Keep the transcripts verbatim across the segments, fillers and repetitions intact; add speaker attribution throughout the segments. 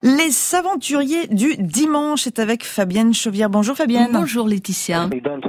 Speaker 1: Les aventuriers du dimanche, c'est avec Fabienne Chauvière. Bonjour Fabienne.
Speaker 2: Bonjour Laetitia.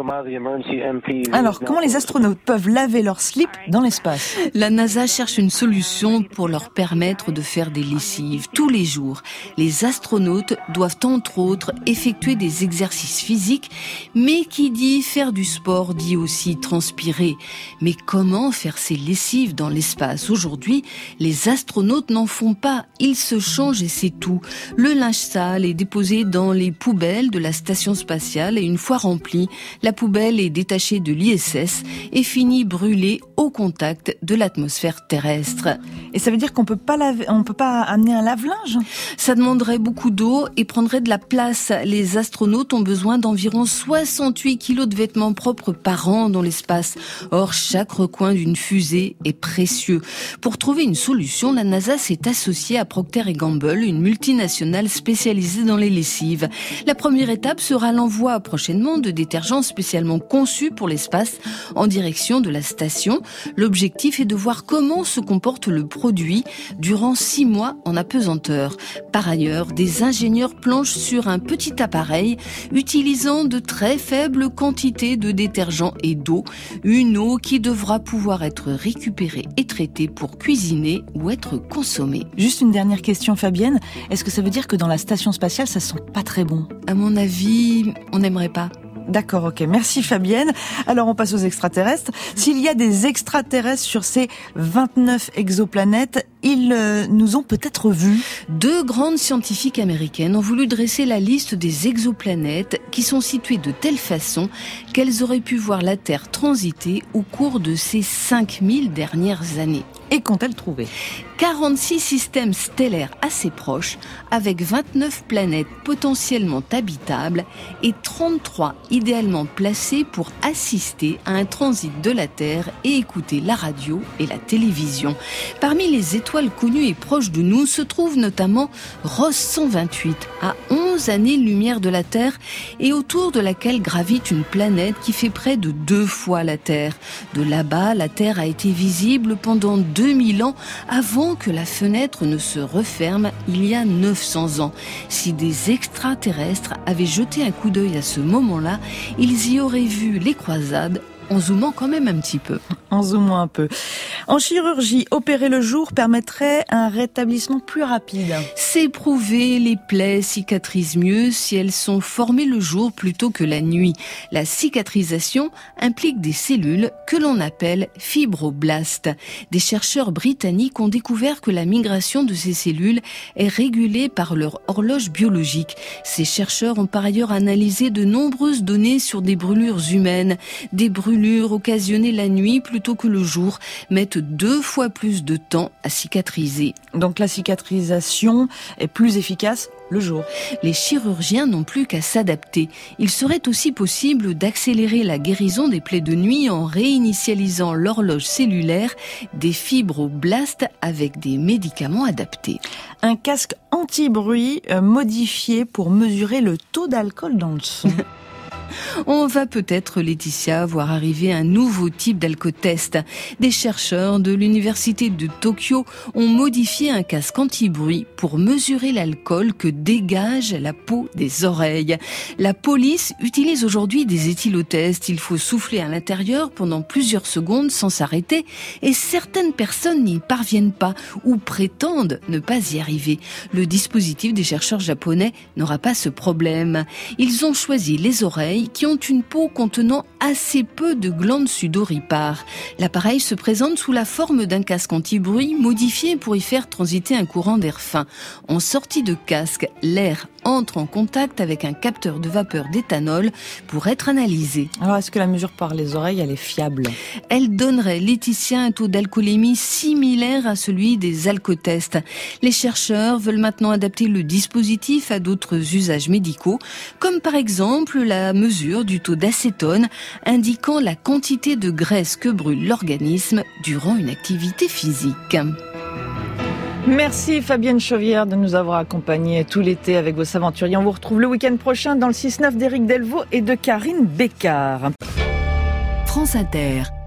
Speaker 1: Alors, comment les astronautes peuvent laver leur slip dans l'espace ?
Speaker 2: La NASA cherche une solution pour leur permettre de faire des lessives tous les jours. Les astronautes doivent entre autres effectuer des exercices physiques, mais qui dit faire du sport dit aussi transpirer. Mais comment faire ces lessives dans l'espace ? Aujourd'hui, les astronautes n'en font pas. Ils se changent et c'est tout. Le linge sale est déposé dans les poubelles de la station spatiale et une fois remplie, la poubelle est détachée de l'I S S et finit brûlée au contact de l'atmosphère terrestre.
Speaker 1: Et ça veut dire qu'on peut pas laver, on peut pas amener un lave-linge ?
Speaker 2: Ça demanderait beaucoup d'eau et prendrait de la place. Les astronautes ont besoin d'environ soixante-huit kilos de vêtements propres par an dans l'espace. Or, chaque recoin d'une fusée est précieux. Pour trouver une solution, la NASA s'est associée à Procter et Gamble, une multinationale spécialisée dans les lessives. La première étape sera l'envoi prochainement de détergents spécialement conçus pour l'espace en direction de la station. L'objectif est de voir comment se comporte le produit durant six mois en apesanteur. Par ailleurs, des ingénieurs planchent sur un petit appareil utilisant de très faibles quantités de détergent et d'eau. Une eau qui devra pouvoir être récupérée et traitée pour cuisiner ou être consommée.
Speaker 1: Juste une dernière question Fabienne. Est-ce que ça veut dire que dans la station spatiale, ça sent pas très bon ?
Speaker 2: À mon avis, on n'aimerait pas.
Speaker 1: D'accord, ok. Merci Fabienne. Alors on passe aux extraterrestres. S'il y a des extraterrestres sur ces vingt-neuf exoplanètes, ils euh, nous ont peut-être vus.
Speaker 2: Deux grandes scientifiques américaines ont voulu dresser la liste des exoplanètes qui sont situées de telle façon qu'elles auraient pu voir la Terre transiter au cours de ces cinq mille dernières années.
Speaker 1: Et qu'ont-elles trouvé ?
Speaker 2: quarante-six systèmes stellaires assez proches, avec vingt-neuf planètes potentiellement habitables et trente-trois idéalement placées pour assister à un transit de la Terre et écouter la radio et la télévision. Parmi les étoiles connues et proches de nous se trouve notamment Ross cent vingt-huit, à onze années-lumière de la Terre et autour de laquelle gravite une planète qui fait près de deux fois la Terre. De là-bas, la Terre a été visible pendant deux mille ans avant que la fenêtre ne se referme il y a neuf cents ans. Si des extraterrestres avaient jeté un coup d'œil à ce moment-là, ils y auraient vu les croisades en zoomant quand même un petit peu.
Speaker 1: En zoomant un peu. En chirurgie, opérer le jour permettrait un rétablissement plus rapide.
Speaker 2: C'est prouvé, les plaies cicatrisent mieux si elles sont formées le jour plutôt que la nuit. La cicatrisation implique des cellules que l'on appelle fibroblastes. Des chercheurs britanniques ont découvert que la migration de ces cellules est régulée par leur horloge biologique. Ces chercheurs ont par ailleurs analysé de nombreuses données sur des brûlures humaines. Des brûlures occasionnées la nuit plutôt que le jour mettent deux fois plus de temps à cicatriser.
Speaker 1: Donc la cicatrisation est plus efficace le jour.
Speaker 2: Les chirurgiens n'ont plus qu'à s'adapter. Il serait aussi possible d'accélérer la guérison des plaies de nuit en réinitialisant l'horloge cellulaire des fibroblastes avec des médicaments adaptés.
Speaker 1: Un casque anti-bruit euh, modifié pour mesurer le taux d'alcool dans le son.
Speaker 2: On va peut-être, Laetitia, voir arriver un nouveau type d'alcotest. Des chercheurs de l'université de Tokyo ont modifié un casque anti-bruit pour mesurer l'alcool que dégage la peau des oreilles. La police utilise aujourd'hui des éthylotests. Il faut souffler à l'intérieur pendant plusieurs secondes sans s'arrêter et certaines personnes n'y parviennent pas ou prétendent ne pas y arriver. Le dispositif des chercheurs japonais n'aura pas ce problème. Ils ont choisi les oreilles qui ont une peau contenant assez peu de glandes sudoripares. L'appareil se présente sous la forme d'un casque anti-bruit modifié pour y faire transiter un courant d'air fin. En sortie de casque, l'air entre en contact avec un capteur de vapeur d'éthanol pour être analysé.
Speaker 1: Alors, est-ce que la mesure par les oreilles, elle est fiable ?
Speaker 2: Elle donnerait, Laetitia, un taux d'alcoolémie similaire à celui des alcotests. Les chercheurs veulent maintenant adapter le dispositif à d'autres usages médicaux, comme par exemple la mesure du taux d'acétone, indiquant la quantité de graisse que brûle l'organisme durant une activité physique.
Speaker 1: Merci Fabienne Chauvière de nous avoir accompagnés tout l'été avec vos aventuriers. On vous retrouve le week-end prochain dans le six neuf d'Éric Delvaux et de Karine Bécard.
Speaker 3: France Inter.